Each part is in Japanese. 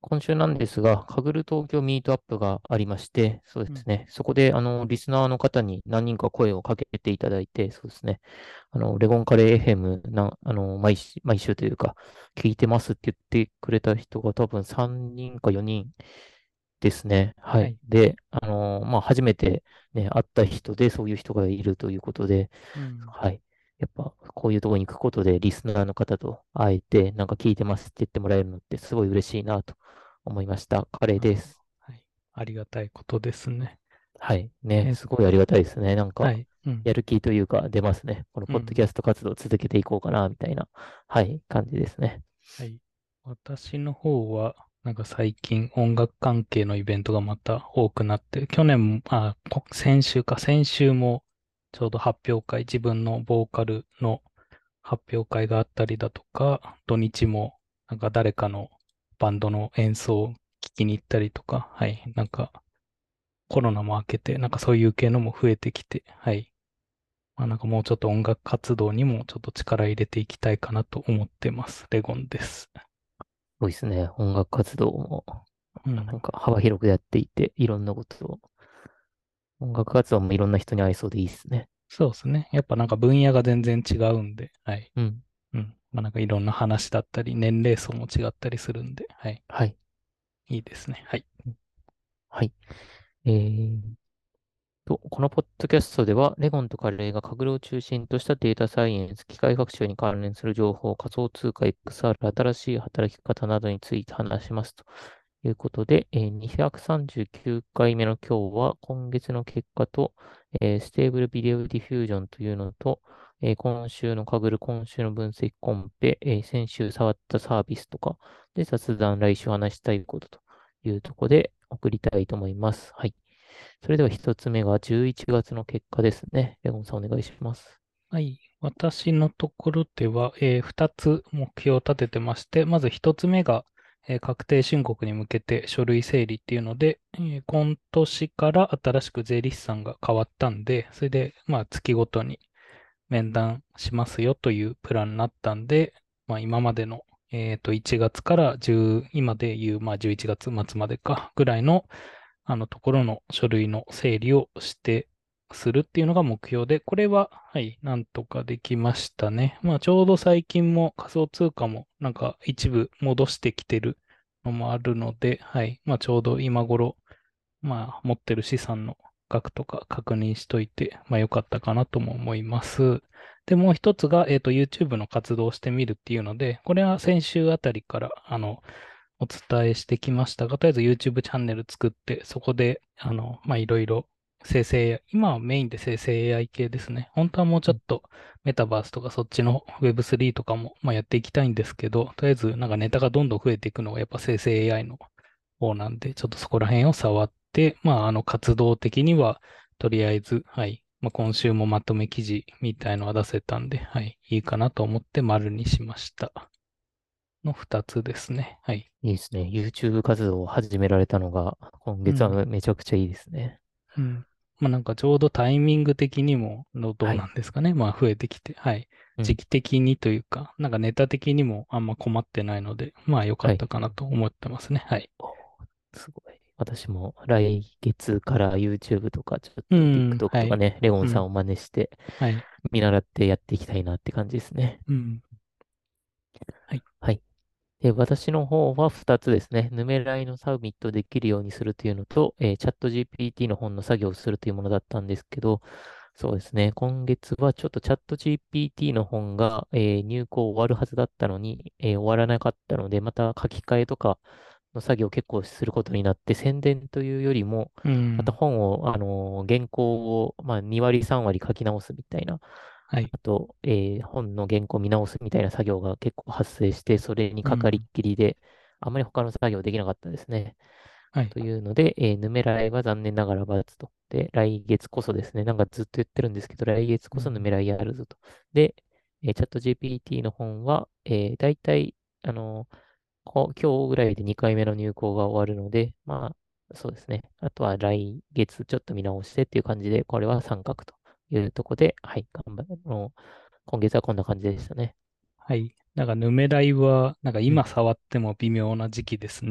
今週なんですが、カグル東京ミートアップがありまして、そううん。 ですね。そこで、リスナーの方に何人か声をかけていただいて、そうですね。レゴンカレー FM 毎週というか、聞いてますって言ってくれた人が多分3人か4人ですね。はい。 はい。 で、初めてね、会った人で、そういう人がいるということで、 うん。 はい。やっぱ、こういうところに行くことで、リスナーの方と会えて、なんか聞いてますって言ってもらえるのってすごい嬉しいなと思いました。カレーなるほど。 です。 はい。ありがたいことですね。 はい。ね、 え、 すごいありがたいですね。なんか、 はい。うん。 やる気というか出ますね。このうん。 ポッドキャスト活動を続けていこうかな、みたいな、はい、感じですね。 はい。私の方は、最近音楽関係のイベントがまた多くなって、去年も、先週もちょうど発表会、自分のボーカルの発表会があったりだとか、土日も誰かのバンドの演奏を聞きに行ったりとか、はい。コロナも明けて、そういう系のも増えてきて、はい。もうちょっと音楽活動にもちょっと力入れていきたいかなと思ってます。レゴンです。 そうですね。音楽活動も、 うん。 なんか幅広くやっていて、いろんなことを、音楽活動もいろんな人に会えそうでいいですね。 そうですね。やっぱ分野が全然違うんで、はい。 うん。 うん。いろんな話だったり、年齢層も違ったりするんで、はい。 はい。 いいですね。はい。 はい。このポッドキャストでは、レゴンとカレーがカグルを中心としたデータサイエンス、機械学習に関連する情報、仮想通貨 XR、新しい働き方などについて話しますということで、239回目の今日は、今月の結果と、ステーブルビデオディフュージョンというのと、今週のカグル、今週の分析コンペ、先週触ったサービスとか、で、雑談、来週話したいことというところで送りたいと思います。はい。それでは一つ目が11月の結果ですね。レゴンさんお願いします。 はい。私のところでは、2つ目標を立ててまして、まず1つ目が、確定申告に向けて書類整理っていうので、今年から新しく税理士さんが変わったんで、それで、月ごとに面談しますよというプランになったんで、今までの、1月から10、今でいう、11月末までか、ぐらいの、ところの書類の整理をするっていうのが目標で、これは、はい、なんとかできましたね。ちょうど最近も仮想通貨も一部戻してきてるのもあるので、はい、ちょうど今頃、持ってる資産の額とか確認しといて、良かったかなとも思います。で、もう一つが、YouTube の活動をしてみるっていうので、これは先週あたりから、お伝えしてきましたが、とりあえず YouTube チャンネル作って、そこで、いろいろ生成 AI、今はメインで生成 AI 系ですね。本当はもうちうん。 ょっとメタバースとかそっちの Web3 とかも、やっていきたいんですけど、とりあえずネタがどんどん増えていくのがやっぱ生成 AI の方なんで、ちょっとそこら辺を触って、活動的には、とりあえず、はい。今週もまとめ記事みたいのは出せたんで、はい。いいかなと思って丸にしました。の二つですね。はい。 いいですね。YouTube 活動を始められたのが、今月うん。 はめちゃくちゃいいですね。 うん。ちょうどタイミング的にもどうなはい。 んですかね。増えてきて。はい。 うん。 時期的にというか、ネタ的にもあんま困ってないので、良かはい。 ったかなと思ってますね。はい。 おすごい。私も来月から YouTube とか、ちょっとうん。 TikTok はい。 とかね、レゴンうん。 さんを真似してはい。 見習ってやっていきたいなって感じですね。 うん。はい。 はい。で、私の方は2つですね。ヌメライのサミットできるようにするというのと、チャット GPT の本の作業をするというものだったんですけど、そうですね。今月はちょっとチャット GPT の本が、入稿終わるはずだったのに、終わらなかったので、また書き換えとかの作業を結構することになって、宣伝というよりも、またうん。 本を、原稿を、2割3割書き直すみたいな、 はい。 あと、本の原稿を見直すみたいな作業が結構発生して、それにかかりっうん。 きりで、あまり他の作業できなかったですね。 はい。 というので、ヌメライは残念ながら×と。で、来月こそですね、なんかずっと言ってるんですけど、来月こそヌうん。 メライやるぞと。で、チャット GPT の本は、だいたい、あの、今日ぐらいで2回目の入稿が終わるので、そうですね。あとは来月ちょっと見直してっていう感じで、これは三角というところで、はい、頑張る。今月はこんな感じでしたね。 はい。ヌメライは、 うん。 今触っても微妙な時期ですね。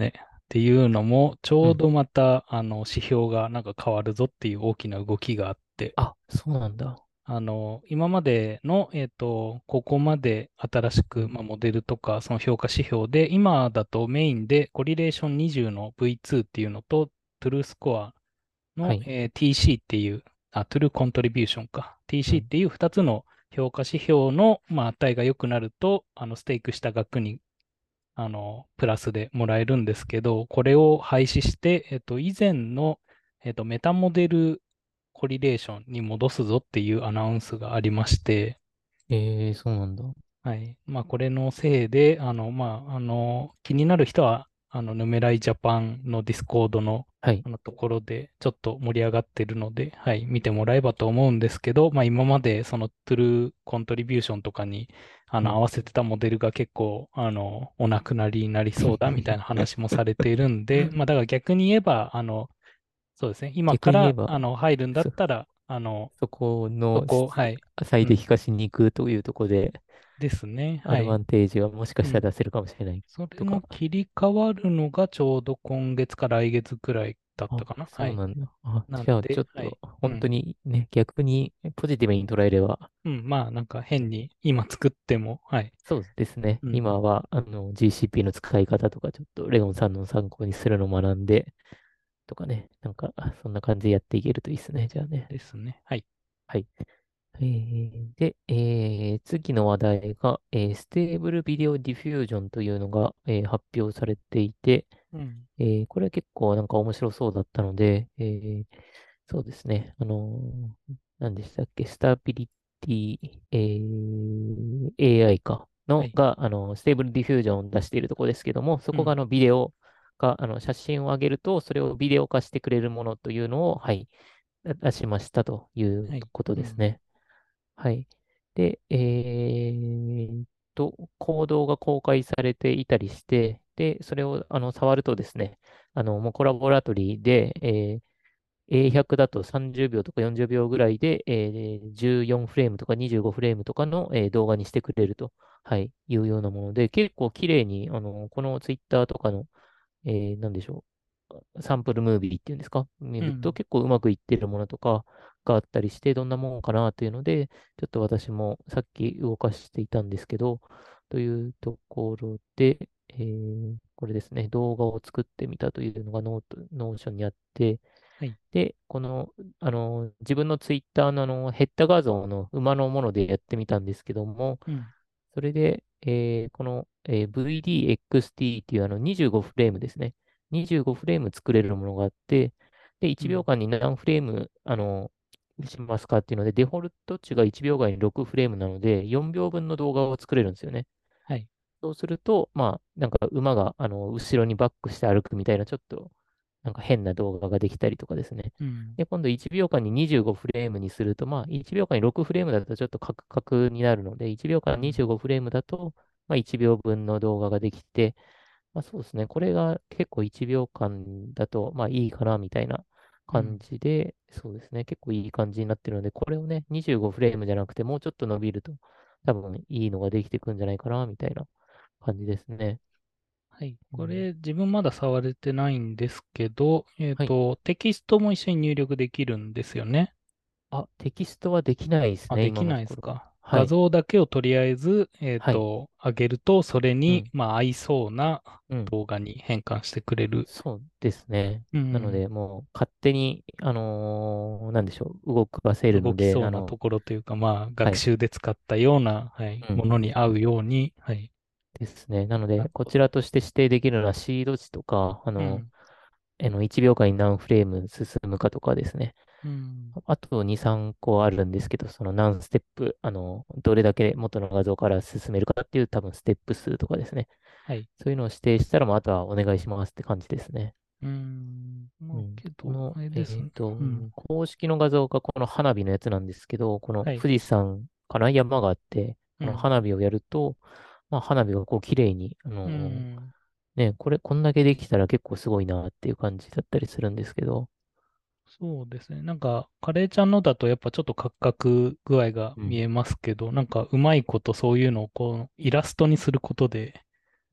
っていうのも、ちうん。 ょうどまた、指標がなんか変わるぞっていう大きな動きがあって、 あ、そうなんだ。 今までの、ここまで新しく、 うん。 まあ、モデルとか、その評価指標で、今だとメインでコリレーション20の V2 っていうのと、トゥルースコアの、 はい。 TC っていう、トゥルーコントリビューションか。 う TC っん。 ていう2つの評価指標の、まあ、値が良くなると、ステークした額に、プラスでもらえるんですけど、これを廃止して、以前の、メタモデルコリレーションに戻すぞっていうアナウンスがありまして、 そうなんだ。 はい。まあ、これのせいで、気になる人は、ヌメライジャパンのディスコードの、 はい。 ところで、ちょっと盛り上がってるので、はい、見てもらえばと思うんですけど、まあ、今まで、その、トゥルーコントリビューションとかに、 うん。 合わせてたモデルが結構、お亡くなりになりそうだ、みたいな話もされているんで、まあ、だから逆に言えば、そうですね、今から、 逆に言えば、 入るんだっそ、 たら、 そこのそこ、はい、 最うん、 適化しに行くというところで、 ですね、 アドバはい。 ンテージはもしかうん。 したら出せるかもしれないそれとか。 の切り替わるのがちょうど今月か来月くらいだったあ、 かな。はい。 そうなんだ。あ、じゃあちょなんで、 っと、 はい。う本当ん。 にね、逆にポジティブに捉えれば、 うん。まあ、なんかうん、 変に今作っても、はい。 そうですね。 うん。 今は、GCP の使い方とか、ちょっとレオンさんの参考にするのを学んで、とかね、なんか、そんな感じでやっていけるといいですね。じゃあね。 ですね。はい。 はい。で、次の話題が、ステーブルビデオディフュージョンというのが、発表されていて、 うん。 これは結構なんか面白そうだったので、そうですね。何でしたっけ、スタビリティ、AI か、 はい。 のが、ステーブルディフュージョンを出しているところですけども、そうん。 こがビデオが、写真を上げると、それをビデオ化してくれるものというのを、はい、出しましたというはい。 ことうん。 ですね。はい。で、コードが公開されていたりして、で、それを触るとですね、もうコラボラトリーで、A100 だと30秒とか40秒ぐらいで、14フレームとか25フレームとかの、動画にしてくれると、はい、いうようなもので、結構綺麗に、この Twitter とかのなんでしょう、サンプルムービーっていうんですか、見るとうん。 結構うまくいってるものとかがあったりして、どんなもんかなというので、ちょっと私もさっき動かしていたんですけど、というところで、これですね、動画を作ってみたというのがノーションにあって、 はい。 で、自分のツイッターのヘッダ画像の馬のものでやってみたんですけども、 うん。 それで、この、VDXT っていう25フレームですね。25フレーム作れるものがあって、で、1秒うん。 間に何フレーム、しますかっていうので、デフォルト値が1秒間に6フレームなので、4秒分の動画を作れるんですよね。 はい。 そうすると、まあ、なんか馬が、後ろにバックして歩くみたいな、ちょっと、なんか変な動画ができたりとかですね。 うん。 で、今度1秒間に25フレームにすると、まあ、1秒間に6フレームだとちょっとカクカクになるので、1秒間うん。 25フレームだと、まあ、1秒分の動画ができて、まあ、そうですね。これが結構1秒間だと、まあ、いいかな、みたいな感うん。 じで、そうですね。結構いい感じになってるので、これをね、25フレームじゃなくて、もうちょっと伸びると、多分いいのができてくんじゃないかな、みたいな感じですね。 はい。 うん、 これ、自分まだ触れてないんですけど、 はい。 テキストも一緒に入力できるんですよね。 あ、テキストはできないですあ、 ね、 できない今のところ。 ですか。 はい。 画像だけをとりあえず、 はい。 上げると、それに、 うん。 まあ、合いそうなうん。 動画に変換してくれる。 そうですね。 うん。 なので、もう勝手に、なんでしょう、動かせる動ので、 きそうなところというか、まあ、学はい。 習で使ったような、はい、 うん。 ものに合うように、はい。 ですね。なので、こなるほど。 ちらとして指定できるのはシード値とか、 うん。 1秒間に何フレーム進むかとかですね。 うん。 あと2、3個あるんですけど、その何ステップ、どれだけ元の画像から進めるかっていう多分ステップ数とかですね。 はい。 そういうのを指定したら、もうあとはお願いしますって感じですね。 うん。まあ、 うん。 けど、あれですね。うん。 公式の画像がこの花火のやつなんですけど、このはい。 富士山から山があって、このうん。 花火をやると、まあ、花火がこう綺麗に、 うん。 ね、こんだけできたら結構すごいなっていう感じだったりするんですけど、 そうですね。なんか、カレーちゃんのだとやっぱちょっとカクカク具合がうん。 見えますけど、なんかうまいことそういうのをこう、イラストにすることで、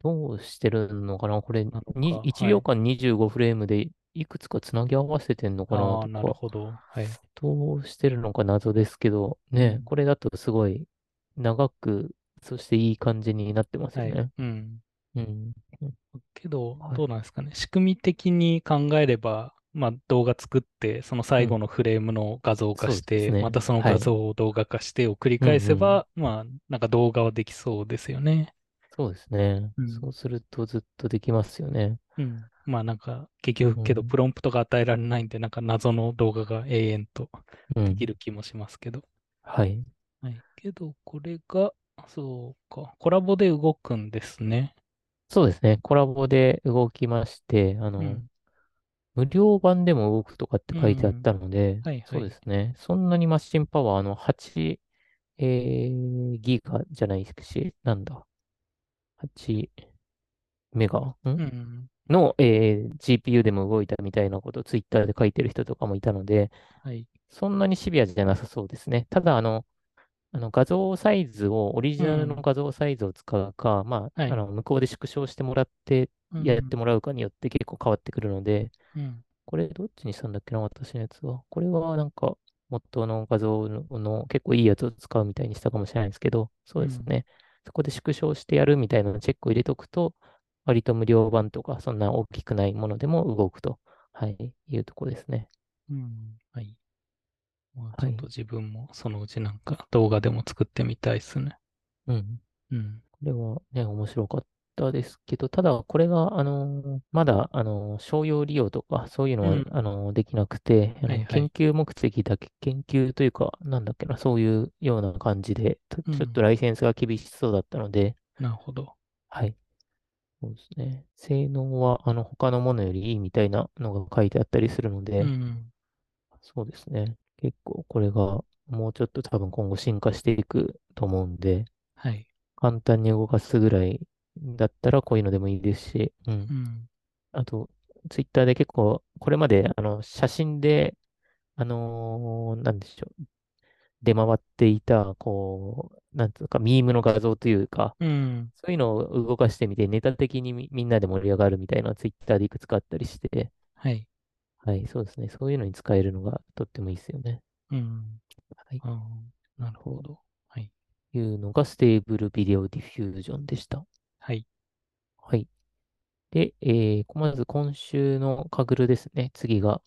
どうしてるのかなこれ、になのか。 1 はい。 秒間25フレームでいくつかつなぎ合わせてんのかなああ、なるとか、 ほど。はい。 どうしてるのか謎ですけど、ね、 うん。 これだとすごい長く、そしていい感じになってますはい。 よね。 うん。 うん。うんけど、 はい。 どうなんですかね。仕組み的に考えれば、まあ動画作って、その最後うん。 のフレームの画像化そうして、まですね。 たそのはい。 画像を動画化してを繰りうんうん。 返せば、まあ、なんか動画はできそうですよね。 そうですね。 うん。 そうするとずっとできますよね。 うん。まあなんか、結局けど、プうん。 ロンプトが与えられないんで、なんか謎の動画が永遠とできうん。 る気もしますけど。 はい。 はい。けど、これが、そうか、コラボで動くんですね。 そうですね。コラボで動きまして、 うん。 無料版でも動くとかってう書いてあっん。 たので、そうではいはい。 すね。そんなにマシンパワーの8、ギガじゃないし、なんだ。8メガうん。 の、GPU でも動いたみたいなことをツイッターで書いてる人とかもいたので、 はい。 そんなにシビアじゃなさそうですね。ただ、画像サイズを、オリジナルのうん。 画像サイズを使うか、まあ、 はい。 向こうで縮小してもらってやってうん。 もらうかによって結構変わってくるので、 うん。 これどっちにしたんだっけな、私のやつは。これはなんか、元の画像の結構いいやつを使うみたいにしたかもしれないですけど、そううん。 ですね。そこで縮小してやるみたいなのチェックを入れとくと、割と無料版とか、そんな大きくないものでも動くと、はい、いうとこですね。 うん。はい。まあ、ちはい。 ょっと自分もそのうちなんか動画でも作ってみたいですね。 うん。 うん。 これはね、面白かったですけど、ただ、これが、まだ、商用利用とか、そういうのは、 うん。 できなくて、研はいはい。 究目的だけ、研究というか、なんだっけな、そういうような感じで、ちょっとうん。 ライセンスが厳しそうだったので、 なるほど。 はい。そうですね。性能は、他のものよりいいみたいなのが書いてあったりするので、 うん。 そうですね。結構、これが、もうちょっと多分今後進化していくと思うんで、 はい。 簡単に動かすぐらいだったらこういうのでもいいですし、うん。 うん。 あと、ツイッターで結構、これまで、写真で、なんでしょう、出回っていた、こう、なんつうか、ミームの画像というか、 うん。 そういうのを動かしてみて、ネタ的にみんなで盛り上がるみたいなのツイッターでいくつかあったりして、 はい。 はい、そうですね。そういうのに使えるのがとってもいいですよね。 うん。 はい。 ああ、なるほとど。はい。 いうのがステーブルビデオディフュージョンでした。 はい。 はい。で、まず今週のカグルですね。次が。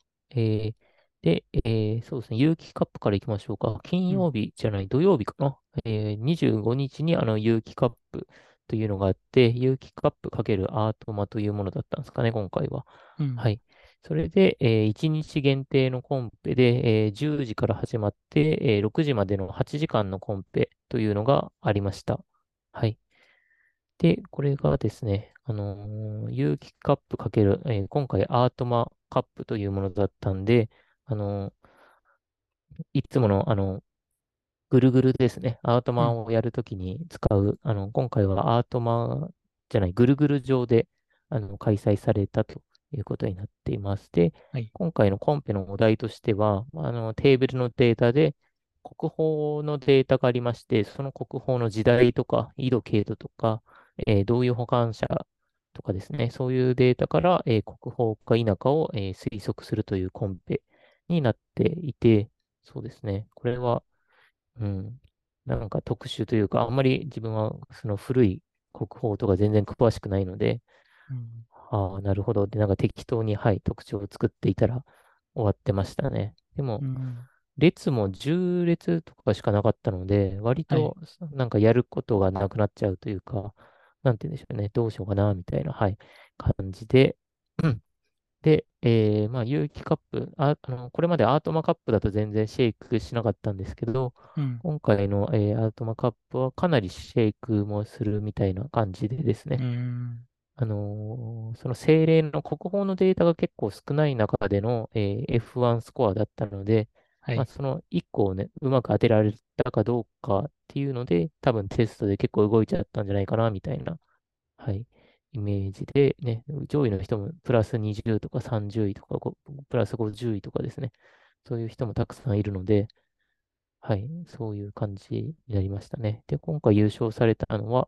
そうですね。有機カップから行きましょうか。金うん。 曜日じゃない、土曜日かな。25日に有機カップというのがあって、有機カップ×アートマというものだったんですかね、今回は。 うん。 はい。それで、1日限定のコンペで、10時から始まって、6時までの8時間のコンペというのがありました。はい。で、これがですね、有機カップかける、今回アートマカップというものだったんで、あのいつもの、ぐるぐるですね。アートうん。 マをやるときに使う、今回はアートマじゃない、ぐるぐる上で、開催されたということになっています。で、 はい。 今回のコンペのお題としては、テーブルのデータで、国宝のデータがありまして、その国宝の時代とか、緯度、経度とか、どういう保管者とかですね、そういうデータから、国宝か否かを、推測するというコンペになっていて、そうですね。これは、うん。なんか特殊というか、あんまり自分はその古い国宝とか全然詳しくないので、 うん。 ああ、なるほど。で、なんか適当に、はい、特徴を作っていたら終わってましたね。でも、 うん。 列も10列とかしかなかったので、割はい。 となんかやることがなくなっちゃうというか、なんて言うんでしょうね。どうしようかな、みたいな、はい、感じで、で、まあ、有機カップ、これまでアートマカップだと全然シェイクしなかったんですけど、 うん。 今回の、アートマカップはかなりシェイクもするみたいな感じでですうね、 ん。 その精霊の国宝のデータが結構少ない中での、F1 スコアだったので、まあ、 はい。 その1個をね、うまく当てられたかどうかっていうので、多分テストで結構動いちゃったんじゃないかな、みたいな、はい、イメージでね、上位の人もプラス20とか30位とか、プラス50位とかですね、そういう人もたくさんいるので、はい、そういう感じになりましたね。で、今回優勝されたのは、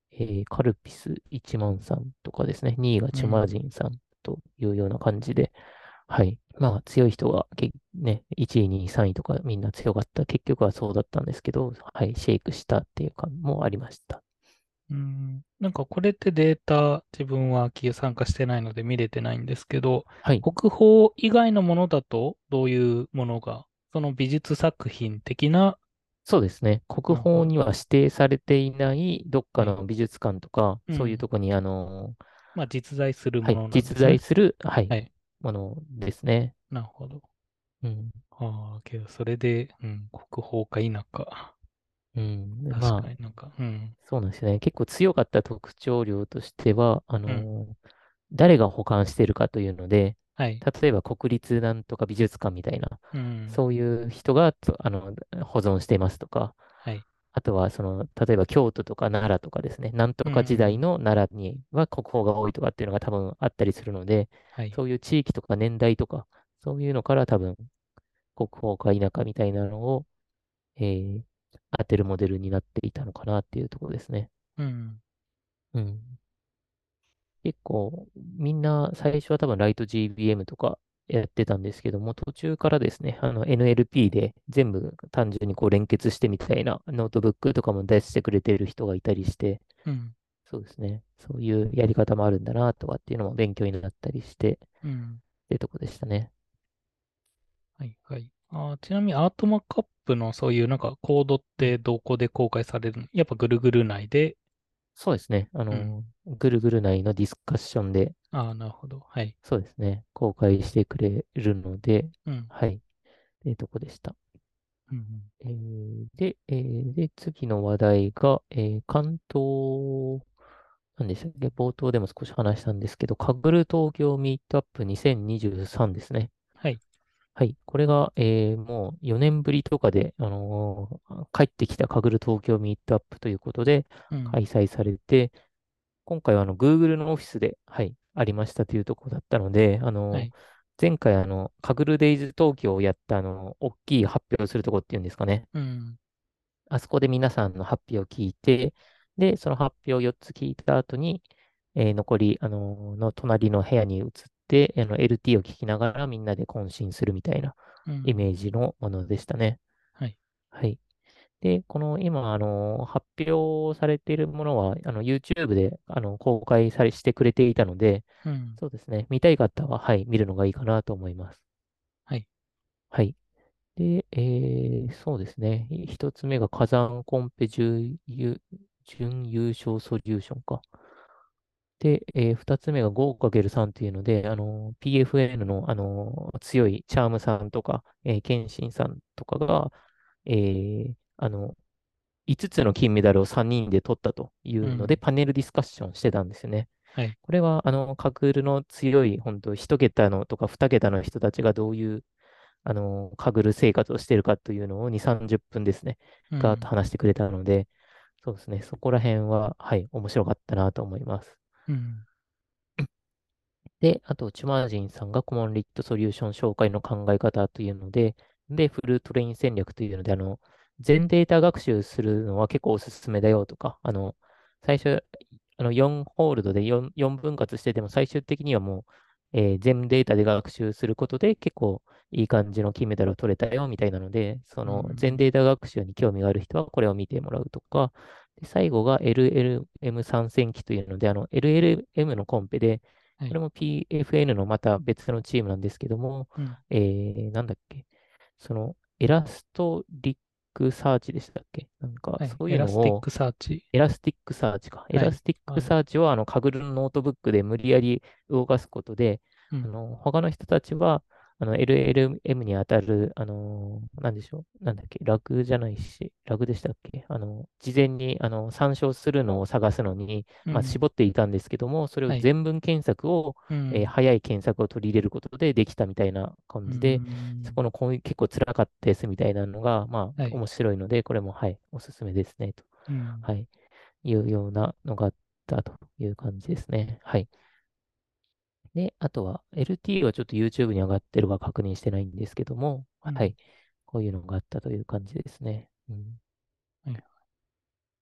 カルピス1万さんとかですね、2位がチュマうん。 ジンさんというような感じで、はい。まあ、強い人がね、1位、2位、3位とかみんな強かった。結局はそうだったんですけど、はい、シェイクしたっていう感もありました。 うん。なんかこれってデータ、自分は参加してないので見れてないんですけど、 はい。 国宝以外のものだとどういうものが、その美術作品的な、 そうですね。国なるほど。 宝には指定されていないどっかはい。 の美術館とか、そういううん。 とこに、 まあ実在するはい、 ものなんで実すね。 在する、はい、 はい。 ものですね。 なるほど。 うん。 ああ、けどそれで、うん、国宝か否か。 うん。 確まあ、 かになんか、うん。 そうなんですよね。結構強かった特徴量としては、 うん。 誰が保管してるかというので、 はい。 例えば国立なんとか美術館みたいな、 うん。 そういう人が保存していますとか、 はい。 あとは例えば京都とか奈良とかですね、なんとうか時代ん。 の奈良には国宝が多いとかっていうのが多分あったりするので、 はい。 そういう地域とか年代とか、そういうのから多分国宝か否かみたいなのを、えー当てるモデルになっていたのかなっていうところですね。 うん。 うん。結構、みんな最初は多分ライト GBM とかやってたんですけども、途中からですね、NLP で全部単純にこう連結してみたいなノートブックとかも出してくれている人がいたりして、 うん。 そうですね、そういうやり方もあるんだなとかっていうのも勉強になったりして、っうん。 ていうとこでしたね。 はい。はい。ちなみにアートマックアップのそういうなんかコードっうん。 てどこで公開されるの？やっぱぐるぐる内で、 そうですね、 うん。 ぐるぐる内のディスカッションで、 ああ、なるほど。はい。 そうですね、公開してくれるので、 うん。 はい、っていうとこでした。 うん。 で、次の話題が、関東、なんでしたっけ、冒頭でも少し話したんですけど、カグル東京ミートアップ2023ですね。 はい。 はい。これが、もう4年ぶりとかで、帰ってきたカグル東京ミートアップということでうん。 開催されて、今回はGoogle のオフィスで、はい、ありましたというところだったので、 はい。 前回カグルデイズ東京をやった大きい発表するところっていうんですかね。 うん。 あそこで皆さんの発表を聞いて、で、その発表を4つ聞いた後に、残り、隣の部屋に移って、LT を聞きながらみんなで懇親するみたいなうん。 イメージのものでしたね。 はい。 はい。で、この今、発表されているものは、YouTube で、公開してくれていたので、 うん。 そうですね。見たい方は、はい、見るのがいいかなと思います。 はい。 はい。で、そうですね。一つ目が火山コンペ準優勝ソリューションか。で、二つ目が 5×3 っていうので、PFN の、強いチャームさんとか、ケンシンさんとかが、5つの金メダルを3人で取ったというので、 うん。 パネルディスカッションしてたんですよね。 はい。 これは、カクールの強い、本当1桁のとか2桁の人たちがどういうカグル生活をしているかというのを2、30分ですね、ガーッとうん。 話してくれたので、そうですね、そこら辺は、はい、面白かったなと思います。 うん。 で、あと、チュマージンさんがコモンリットソリューション紹介の考え方というので、フルトレイン戦略というので、全データ学習するのは結構おすすめだよとか、最初、4ホールドで4分割してても、最終的にはもう、全データで学習することで結構いい感じの金メダルを取れたよみたいなので、そうの全ん。 データ学習に興味がある人はこれを見てもらうとか、で最後が LLM 参戦機というので、LLM のコンペで、 はい。 これも PFN のまた別のチームなんですけども、 うん。 なんだっけ、エラストリックサーチでしたっけなんか、 はい。 そういエうのを、 ラスティックサーチ。 エラスティックサーチか。エはい。 ラスティックサーチをカグルのノートブックで無理やり動かすことで、 うん。 他の人たちは、LLM に当たる、なんでしょう。なんだっけ、ラグじゃないし、ラグでしたっけ事前に、参照するのを探すのに、まあ、 うん。 絞っていたんですけども、それをはい。 全文検索を、 うん。 早い検索を取り入れることでできたみたいなう感じで、そん。 このこういう結構辛かったですみたいなのが、まあ、 はい。 面白いので、これも、はい、おすすめですね、と。 うん。 はい。いうようなのがあったという感じですね。はい。で、あとは LT はちょっと YouTube に上がってるか確認してないんですけども、 うん。 はい。こういうのがあったという感じですね。うん。 はい。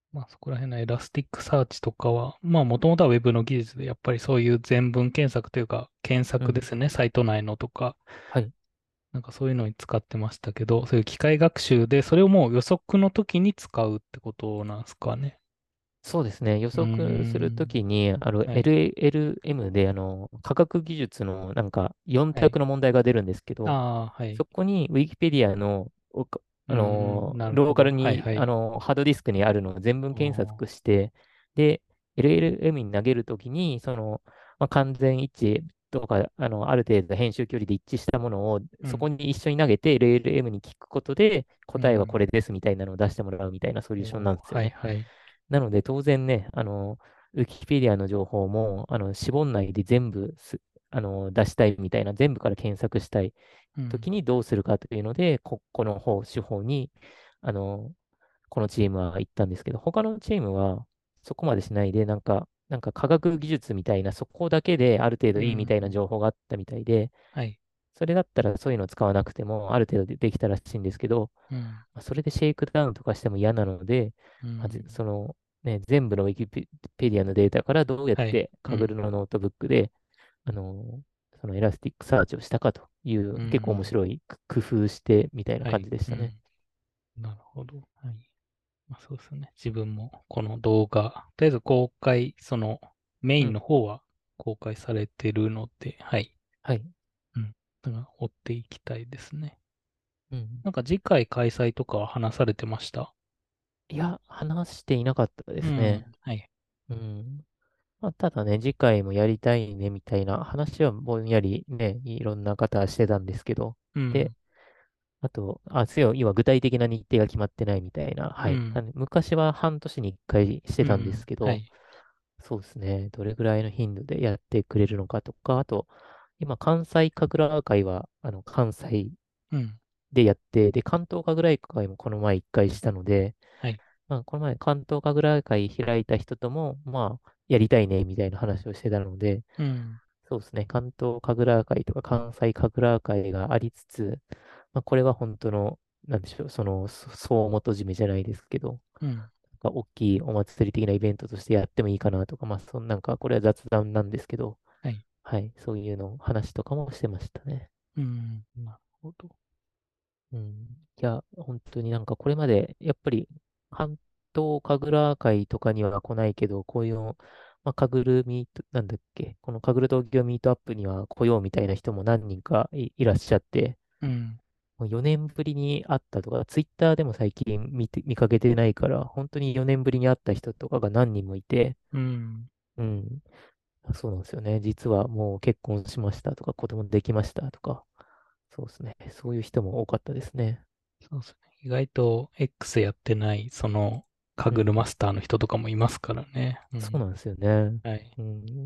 まあそこら辺のエラスティックサーチとかは、まあもともとは Web の技術で、やっぱりそういう全文検索というか、検うん。 索ですね、サイト内のとか、 はい。 なんかそういうのに使ってましたけど、そういう機械学習で、それをもう予測の時に使うってことなんですかね。 そうですね。予うー測するとん。 きに、 はい。 LLM で、科学技術のなんか4 はい。 択の問題が出るんですけど、 ああ、はい。 そこに Wikipedia の、 うーん、なるローほど。 カルに、 はいはい。 ハードディスクにあるのを全文検ああ、 索して、で、LLM に投げるときに、完全一致とか、ある程度編集距離で一致したものを、 うん。 そこに一緒に投げて LLM に聞くことで、答えはこうん。 れですみたいなのを出してもらうみたいなソリューションなおー、 んですよね。 はいはい。 なので、当然ね、ウィキペディアの情報も、絞んないで全部出したいみたいな、全部から検索したいうん。 時にどうするかというので、この手法に、あの、このチームは行ったんですけど、他のチームはそこまでしないで、なんか科学技術みたいな、そこだけである程度うん。 いいみたいな情報があったみたいで、 はい。 それだったらそういうのを使わなくても、ある程度できたらしいんですけど、 うん。 それでシェイクダウンとかしても嫌なので、まず、 うん。 全部のウィキペディアのデータからどうやっはい。 てカグルうん。 のノートブックで、あの、そのエラスティックサーチをしたかというう結構面ん。 白い工夫してみたいな感はい。 じでしたね。 うん。なるほど。はい。まあ、そうですね。自分もこの動画、とりあえず公開、そのメインうん。 の方は公開されてるので、はい。 はい。 うん。だから追っていきたいですね。 うん。 なんか次回開催とかは話されてました？ いや、話していなかったでうん。 すね。 はい。 うん。まあ、ただね、次回もやりたいねみたいな話はぼんやりね、いろんな方はしてたんですけど、で、 うん。 あと、今具体的な日程が決まってないみたいな、はい。 うん。 昔は半年に1回してたんですうん。 けど、 はい。 そうですね、どれぐらいの頻度でやってくれるのかとか、あと、今、関西神楽会は、関西うん。 でやって、で、関東神楽会もこの前1回したので、 はい。 まあ、この前、関東神楽会開いた人とも、まあ、やりたいね、みたいな話をしてたので、 うん。 そうですね、関東神楽会とか関西神楽会がありつつ、まあ、これは本当の、なんでしょう、総元締めじゃないですけど、 うん。 なんか大きいお祭り的なイベントとしてやってもいいかなとか、まあ、なんか、これは雑談なんですけど、 はい。 はい、そういうの話とかもしてましたね。 うん。なるほど。 うん。いや、本当になんかこれまで、やっぱり、関東神楽会とかには来ないけど、こういうの、まあ、神楽ミート、なんだっけ、この神楽東京ミートアップには来ようみたいな人も何人かいらっしゃって、 うん。 もう4年ぶりに会ったとか、ツイッターでも最近見かけてないから、本当に4年ぶりに会った人とかが何人もいて、 うん。 うん、そうなんですよね。実はもう結婚しましたとか、子供できましたとか、そうですね。そういう人も多かったですね。 そうですね。意外と X やってない、その、カうん。 グルマスターの人とかもいますからね。うん。 そうなんですよね。 はい。 うん。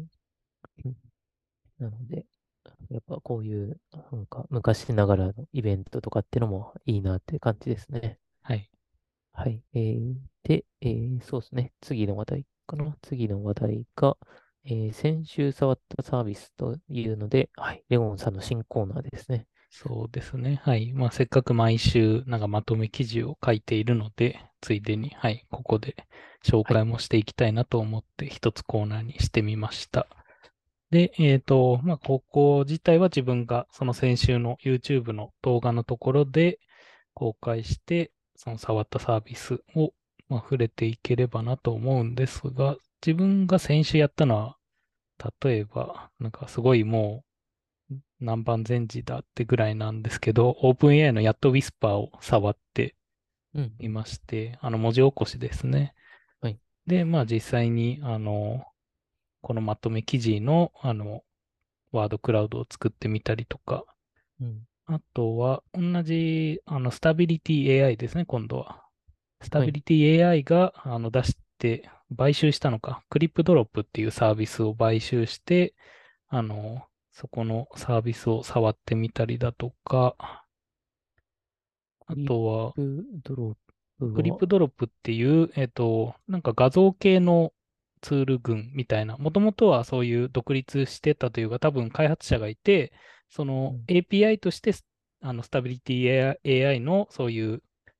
なので、やっぱこういう、なんか昔ながらのイベントとかってのもいいなって感じですね。 はい。 はい。で、そうですね。次の話題かな。次の話題が、先週触ったサービスというので、はい。レオンさんの新コーナーですね。 そうですね。はい。まあ、せっかく毎週、なんかまとめ記事を書いているので、ついでに、はい、ここで紹はい。 介もしていきたいなと思って、一つコーナーにしてみました。で、まあ、ここ自体は自分がその先週の YouTube の動画のところで公開して、その触ったサービスを、まあ、触れていければなと思うんですが、自分が先週やったのは、例えば、なんかすごいもう南蛮前時だってぐらいなんですけど、OpenAI のやっと Whisper を触ってうん、ういん。 まして、文字起こしですね。 はい。 で、まあ実際に、このまとめ記事の、ワードクラウドを作ってみたりとか、 うん。 あとは、同じ、スタビリティ AI ですね、今度は。スタはい。 ビリティ AI が、出して、買収したのか、クリップドロップっていうサービスを買収して、そこのサービスを触ってみたりだとか、あクリッとは、 プドロップクリッは、 プドロップっていう、なんか画像系のツール群みたいな、もともとはそういう独立してたというか、多分開発者がいて、そのうん。 API としてスタビリティ AI のそういう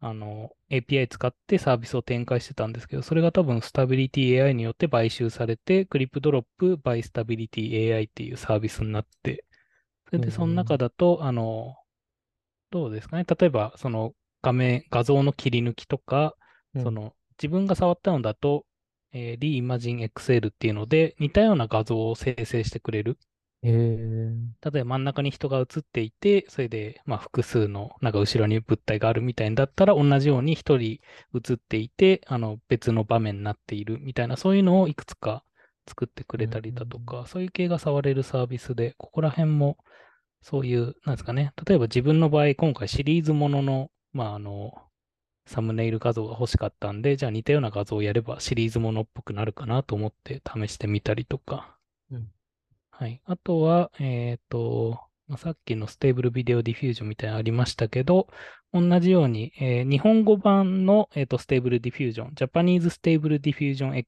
API 使ってサービスを展開してたんですけど、それが多分スタビリティ AI によって買収されて、クリプドロップ by スタビリティ AI っていうサービスになって、それでその中だと、どうですかね。例えば、その画像の切り抜きとか、 うん。 自分が触ったのだと、リイマジン XL っていうので、似たような画像を生成してくれる。 へえ。 例えば真ん中に人が映っていて、それで、まあ、複数の、なんか後ろに物体があるみたいんだったら、同じように一人映っていて、別の場面になっているみたいな、そういうのをいくつか作ってくうん。 れたりだとか、そういう系が触れるサービスで、ここら辺も、そういう、なんですかね。例えば自分の場合、今回シリーズものの、まあ、サムネイル画像が欲しかったんで、じゃあ似たような画像をやればシリーズものっぽくなるかなと思って試してみたりとか、 うん。 はい。あとは、まあさっきのステーブルビデオディフュージョンみたいなのありましたけど、同じように、日本語版の、ステーブルディフュージョン、ジャパニーズステーブルディフュージョン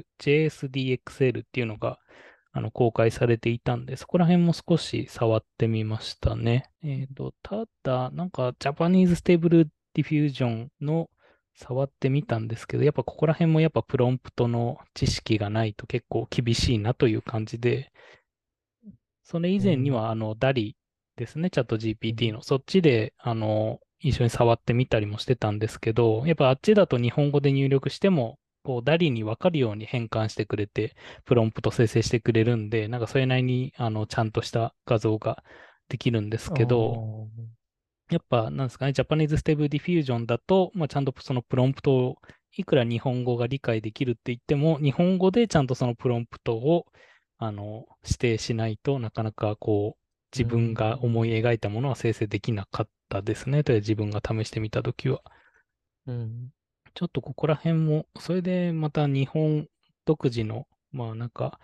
XL、JSDXL っていうのが、公開されていたんで、そこら辺も少し触ってみましたね。ただ、なんか、ジャパニーズステーブルディフュージョンの触ってみたんですけど、やっぱここら辺もやっぱプロンプトの知識がないと結構厳しいなという感じで、それ以うん。 前には、ダリですね、チャットう GPT ん。 の、そっちで、一緒に触ってみたりもしてたんですけど、やっぱあっちだと日本語で入力しても、こう、ダリにわかるように変換してくれて、プロンプト生成してくれるんで、なんかそれなりに、ちゃんとした画像ができるんですあけど、 あ。 やっぱ、なんですかね、ジャパニーズステーブルディフュージョンだと、まあ、ちゃんとそのプロンプトを、いくら日本語が理解できるって言っても、日本語でちゃんとそのプロンプトを、指定しないとなかなかこう、 う自分が思ん。 い描いたものは生成できなかったですね。とりあえず自分が試してみたときは。 うん。 ちょっとここら辺も、それでまた日本独自の、まあなんか、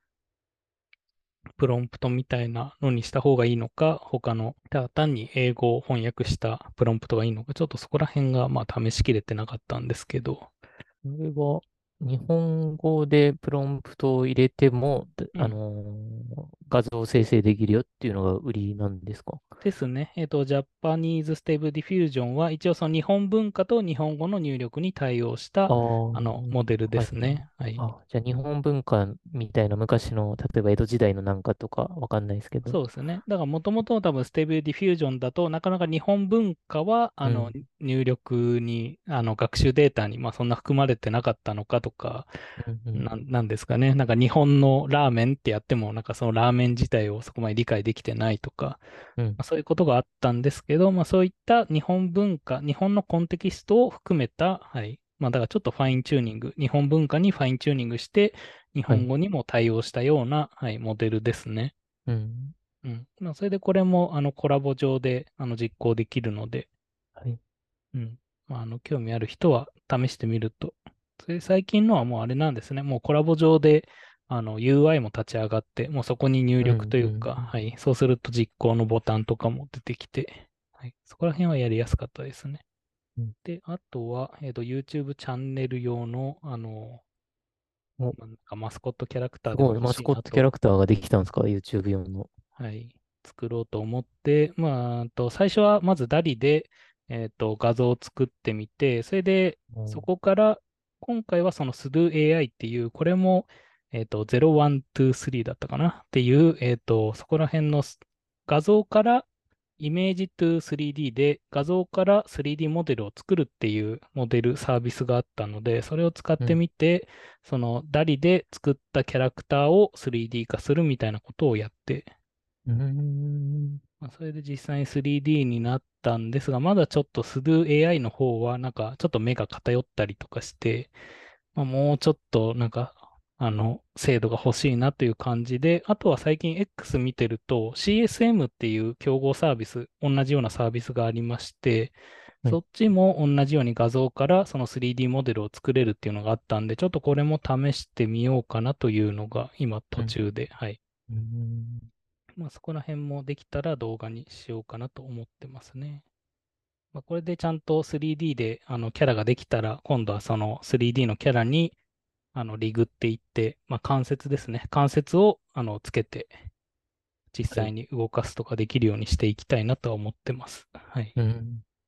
プロンプトみたいなのにした方がいいのか、他の、ただ単に英語を翻訳したプロンプトがいいのか、ちょっとそこら辺がまあ試しきれてなかったんですけど、 これは、日本語でプロンプトを入れても、 うん。 画像生成できるよっていうのが売りなんですか？ ですね。ジャパニーズステーブルディフュージョンは一応その日本文化と日本語の入力に対応しああた、 ー、 モデルではいはい。 すね。はい。 あ、じゃあ日本文化みたいな昔の、例えば江戸時代のなんかとかわかんないですけど。 そうですね。だからもともと多分ステーブルディフュージョンだとなかなか日本文化はうん、 入力に学習データにまあそんな含まれてなかったのかとか、 うん、うん、 なんですかね。なんか日本のラーメンってやってもなんかそのラーメン自体をそこまで理解できてないとか、 うん、 まあ、そういうことがあったんですけど、まあそういった日本文化、日本のコンテキストを含めた、はい。まあだからちょっとファインチューニング、日本文化にファインチューニングして、日はい。 本語にも対応したような、はい、モデルですね。 うん、 うん。まあ、それでこれも、コラボ上で、実行できるので、 はい。 うん。まあ、興味ある人は試してみると。それ最近のはもうあれなんですね。もうコラボ上で、UI も立ち上がって、もうそこに入力うん、うん、 というか、はい。そうすると実行のボタンとかも出てきて、はい。そこら辺はやりやすかったですね。 うん。 で、あとは、YouTube チャンネル用の、 お、 まあなんかマスコットキャラクターでもすごい。 欲マスコットキャしいなと、 ラクターができたんですか？ YouTube 用の。 はい、作ろうと思って、まあ、最初はまずダリで、画像を作ってみて、それで、そうん、 こから、今回はその SDOAI っていう、これも、0123だったかなっていう、そこら辺の画像からイメージ to 3D で画像から 3D モデルを作るっていうモデルサービスがあったので、それを使ってうん、 みて、そのダリで作ったキャラクターを 3D 化するみたいなことをやってうん。 まあ、それで実際に 3D になったんですが、まだちょっと SDOAI の方は、なんかちょっと目が偏ったりとかして、まあ、もうちょっとなんか、精度が欲しいなという感じで、あとは最近 X 見てると CSM っていう競合サービス、同じようなサービスがありまして、 はい。 そっちも同じように画像からその 3D モデルを作れるっていうのがあったんで、ちょっとこれも試してみようかなというのが今うん、 途中で、はい。 うん。 まあ、そこら辺もできたら動画にしようかなと思ってますね。まあ、これでちゃんと 3D でキャラができたら、今度はその 3D のキャラにリグっていって、まあ、関節ですね。関節をつけて実はい。 際に動かすとかできるようにしていきたいなとは思ってます。はい。 うん。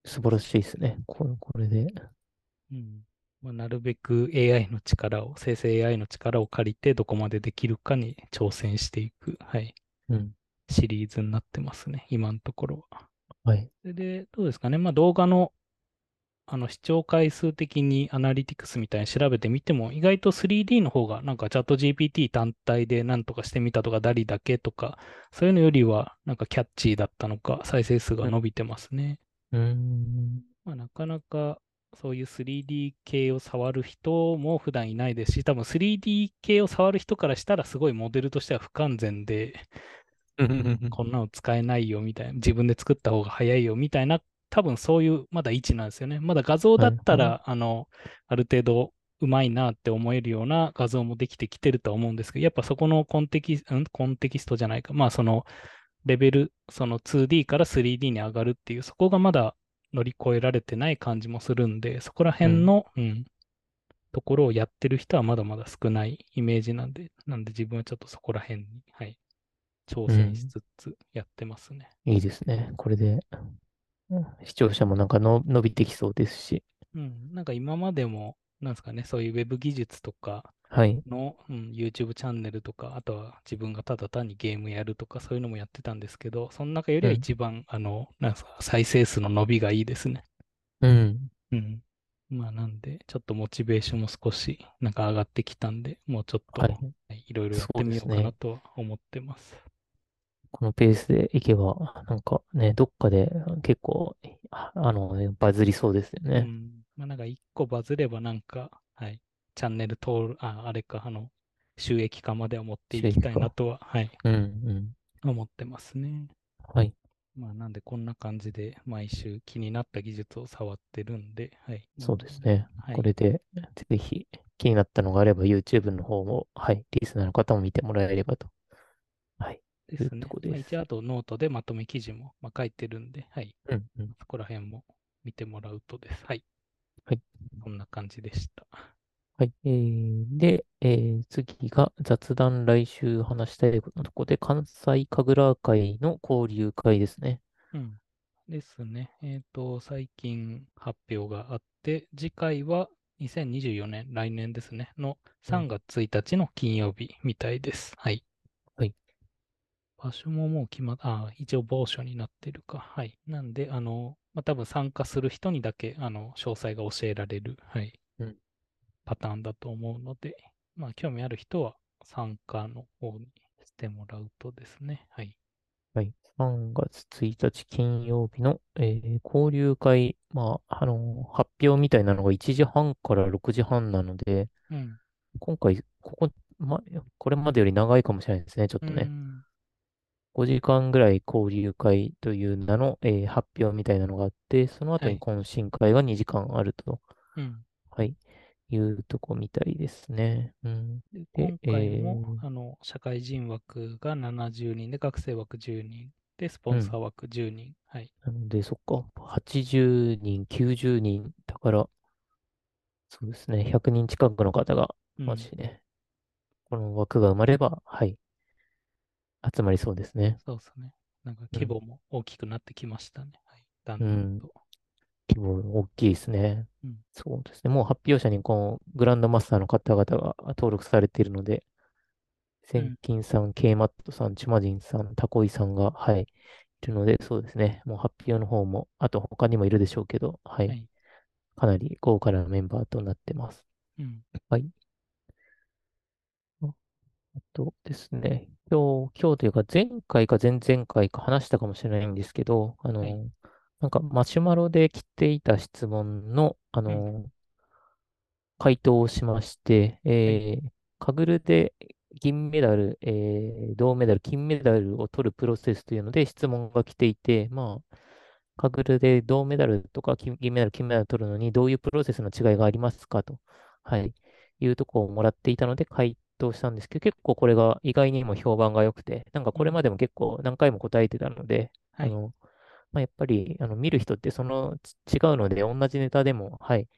素晴らしいですね。これで。 うん。まあ、なるべく AI の力を、生成 AI の力を借りてどこまでできるかに挑戦していく、はい、 うん。 シリーズになってますね、今のところは。 はい。 それで、どうですかね。まあ、動画の、視聴回数的にアナリティクスみたいに調べてみても、意外と 3D の方が、なんかチャット GPT 単体で何とかしてみたとか、ダリだけとか、そういうのよりは、なんかキャッチーだったのか、再生数がうん。 伸びてますね。 うーん。 まあ、なかなかそういう 3D 系を触る人も普段いないですし、多分 3D 系を触る人からしたらすごいモデルとしては不完全で、 うんううん、 んこんなの使えないよみたいな、自分で作った方が早いよみたいな、多分そういうまだ位置なんですよね。まだ画像だっはい。はい。 たら、ある程度うまいなって思えるような画像もできてきてるとは思うんですけど、やっぱそこのコンテキストじゃないか。まあそのレベル、その 2D から 3D に上がるっていう、そこがまだ乗り越えられてない感じもするんで、そこらうん。 辺の、ところをやってる人はまだまだ少ないイメージなんで自分はちょっとそこら辺に、はい、挑戦しうん。 つつやってますね。 いいですね。これで、視聴者もなんか伸びてきそうですし。 うん、なんか今までも、なんですかね、そういうウェブ技術とかはい。 の、YouTube チャンネルとか、あとは自分がただ単にゲームやるとか、そういうのもやってたんですけど、その中よりはうん。 一番、なんですか、再生数の伸びがいいですね。 うん。 うん。まあなんで、ちょっとモチベーションも少しなんか上がってきたんで、もうちょっと、 はい。 はい、いろいろやっそうてみようかなですね。 とは思ってます。 このペースでいけば、なんかね、どっかで結構、バズりそうですよね。 うん。まあなんか一個バズればなんか、はい、チャンネル登録、あれか、収益化までは持っていきたいな収益化。 とは、はい、 うん、うん。 思ってますね。 はい。 まあなんでこんな感じで毎週気になった技術を触ってるんで、はい。なそうんで、 ですね。 はい。 これで、ぜひ気になったのがあれば YouTube の方も、はい、リスナーの方も見てもらえればと、はい、いうとですね。まあ一応こです。 あとノートでまとめ記事も、まあ、書いてるんで、はい。 うん、うん。 そこら辺も見てもらうとです。はい。 はい。 そんな感じでした。 はい。で、次が雑談来週話したいことのとこで、関西神楽会の交流会ですね。 うん。ですね。最近発表があって、次回は2024年、来年ですね、の3 うん。 月1日の金曜日みたいです。はい。 はい。 場所ももう決まっ、一応某所になってるか。はい。なんで、まあ、多分参加する人にだけ、詳細が教えられる、はい、 うん。 パターンだと思うので、まあ、興味ある人は参加の方にしてもらうとですね。はい。 はい。3月1日金曜日の、交流会、まあ、発表みたいなのが1時半から6時半なので、 うん。 今回、これまでより長いかもしれないですね、ちょっうとね。 ん。 5時間ぐらい交流会という名の、発表みたいなのがあって、その後にはい。 懇親会が2時間あると、 うん。 はい、いうとこみたいですね。うん。 で、 で、 今回も、社会人枠が70人で、学生枠10人で、スポうん。 ンサー枠10人。はい。 なので、そっか、80人、90人、だから、そうですね、100人近くの方が、 うん。 もしね、この枠が埋まれば、はい、集まりそうですね。 そうですね。なんかうん。 規模も大きくなってきましたね。はい。だうん。 んだんと。 規模大きいですね。 うん。 そうですね。もう発表者にグランドマスターの方々が登録されているので、センうん。 キンさん、ケイマットさん、チュマジンさん、タコイさんが、はい、いるので、そうですね。もう発表の方も、あと他にもいるでしょうけど、はい、 はい。 かなり豪華なメンバーとなってます。 うん。 はい。あとですね、今日というか前回か前々回か話したかもしれないんですけど、 はい。 なんかマシュマロで来ていた質問の、 うん。 回答をしまして、 はい。 カグルで銀メダル、銅メダル、金メダルを取るプロセスというので質問が来ていて、まあ、カグルで銅メダルとか銀メダル、金メダルを取るのにどういうプロセスの違いがありますかと、はい、いうところをもらっていたので回答したんですけど、結構これが意外にも評判が良くて、なんかうん。 これまでも結構何回も答えてたので、 はい。 まあ、やっぱり見る人って違うので、同じネタでも、はい、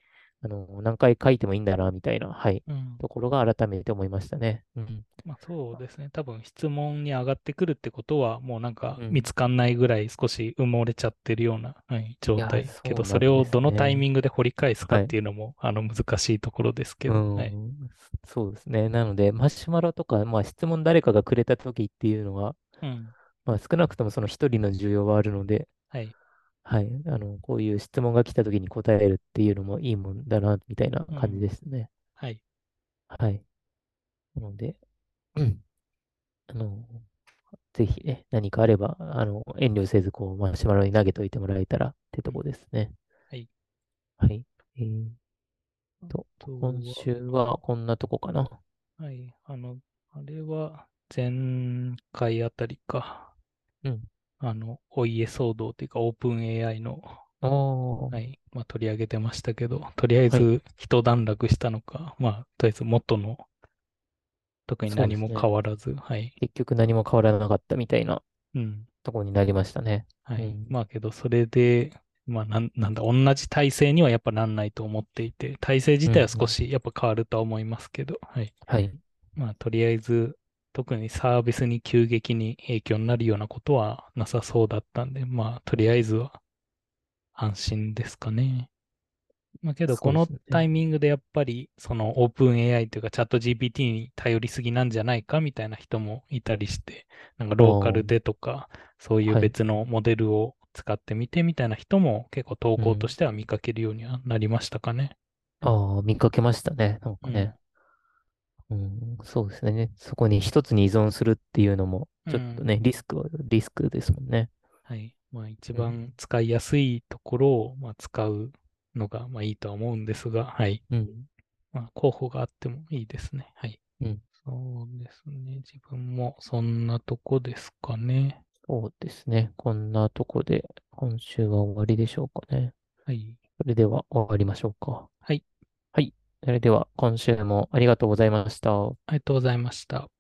何回書いてもいいんだな、みたいな、はい、 うん。 ところが改めて思いましたね。うん。 まあそうですね。多分質問に上がってくるってことは、もうなんか見うん。 つかんないぐらい少し埋もれちゃってるような、はい、 いや、 状態。けど、 そうそれなんですをどのタイね。 ミングで掘り返すかっはい。 ていうのも、難しいところですけうど、はい。 ん。そうですね。なので、マシュマロとか、まあ、質問誰かがくれた時っていうのは、 うん。 まあ、少なくともその一人の需要はあるので、 はい。 はい。こういう質問が来た時に答えるっていうのもいいもんだな、みたいな感じうん。 ですね。 はい。 はい。なので、うん。あの、ぜひね、何かあれば、遠慮せず、こう、マシュマロに投げといてもらえたらってとうん。 こですね。 はい。 はい。えーあと、 と今は、 週はこんなとこかな。 はい。あれは前回あたりか。 うん。 お家騒動っていうか、オープン AI の、 ああ、 はい、まあ、取り上げてましたけど、とりあえはい。 ず一段落したのか、まあ、とりあえず元の特に何もそうですね。 変わらず、はい。 結局何も変わらなかったみたいなうん。 ところになりましたね。 はい。 うん。 まあけど、それで、まあなんだ、同じ体制にはやっぱなんないと思っていて、体制自うん、 体は少うん。 しやっぱ変わるとは思いますけど、はい。 はい。 まあとりあえず、特にサービスに急激に影響になるようなことはなさそうだったんで、まあとりあえずは安心ですかね。まあけど、こそうでのすね。 タイミングでやっぱり、そのオープン AI というかチャット GPT に頼りすぎなんじゃないかみたいな人もいたりして、なんかあローカルであ、 とか、そういうはい。 別のモデルを使ってみてみたいな人も結構投うん。 稿としては見かけるようにはなりましたかね。 ああ、見かけましたね。なんうん。 かね。うん、そうですね。そこに一つに依存するっていうのも、 うん。 ちょっとね、リスクですもんね。 はい。まあ一うん。 番使いやすいところを、まあ、使うのがまあいいとは思うんですが、はい。 うん。 まあ候補があってもいいですね。はい。 うん。 そうですね。自分もそんなとこですかね。 そうですね。こんなとこで、今週は終わりでしょうかね。 はい。 それでは終わりましょうか。 はい。 はい。それでは今週もありがとうございました。 ありがとうございました。